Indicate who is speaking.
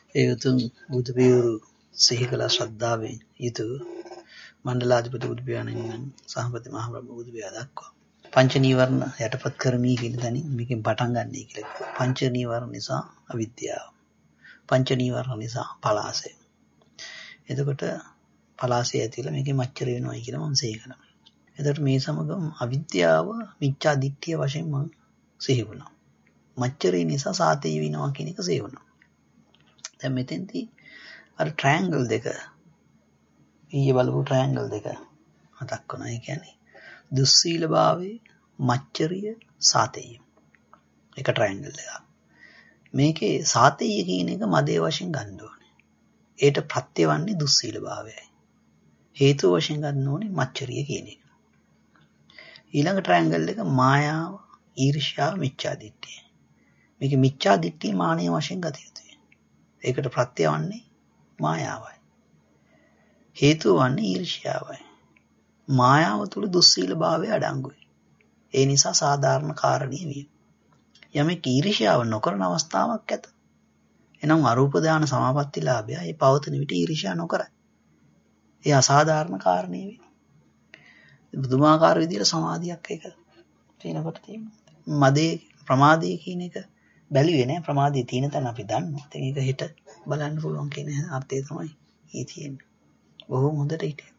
Speaker 1: ඒ උතුම් බුදු පියවරු සිහි කළ ශ්‍රද්ධාවෙන් යුතුව මණ්ඩලාධිපති බුදු පියාණන් සහපති මහ බ්‍රහ්ම බුදු පියා දක්වා පංච නීවරණ යටපත් කරමි කියන තැනින් මේකෙන් පටන් ගන්නයි කියලා කිව්වා. පංච නීවරණ නිසා අවිද්‍යාව. පංච නීවරණ නිසා පලාසය. එතකොට පලාසය ඇතිලා මේකේ මච්චර වෙනවයි කියලා මම සිහි කරනවා. එතකොට මේ සමගම අවිද්‍යාව මිච්ඡා දිට්ඨිය වශයෙන් මම සිහි වුණා. මච්චරේ නිසා සාතේ වෙනවා කියන එක සිහි වුණා. දැන් මෙතෙන්දී අර ට්‍රයැන්ගල් දෙක ඊයේ බලපු ට්‍රයැන්ගල් දෙක මතක් වුණා. ඒ කියන්නේ දුස්සීලභාවයේ මච්චරිය සාතේය. ඒක ට්‍රයැන්ගල් එකක්. මේකේ සාතේය කියන එක මදේ වශයෙන් ගන්න ඕනේ. ඒට ප්‍රත්‍ය වන්නේ දුස්සීලභාවයයි. හේතු වශයෙන් ගන්න ඕනේ මච්චරිය කියන එක. ඊළඟ ට්‍රයැන්ගල් එක මායාව, ඊර්ෂ්‍යාව, මිච්ඡා දිට්ඨිය. මේක මිච්ඡා දිට්ඨිය මානිය වශයෙන් ගත යුතුයි. ඒකට ප්‍රත්‍ය වන්නේ මායාවයි. හේතුව වන්නේ ඊර්ෂ්‍යාවයි. මායාව තුල දුස්සීලභාවය අඩංගුයි. ඒ නිසා සාධාරණ කාරණීය විය. යමෙක් ඊර්ෂ්‍යාව නොකරන අවස්ථාවක් ඇත. එනම් අරූප ධාන සමාපත්තිලාභය ඒ පවතින විට ඊර්ෂ්‍යා නොකරයි. ඒ අසාධාරණ කාරණේ වේ. බුදුමාකාර විදියට සමාධියක් ඒක තියෙනකොට තියෙනවා. මදේ ප්‍රමාදයේ කියන එක බැලුවේ නෑ. ප්‍රමාදයේ තියෙන තැන අපි දන්නවා. ඉතින් ඒක හෙට බලන්න පුළුවන් කියන අර්ථය තමයි ඊ තියෙන්නේ. බොහොම හොඳට හිටියා.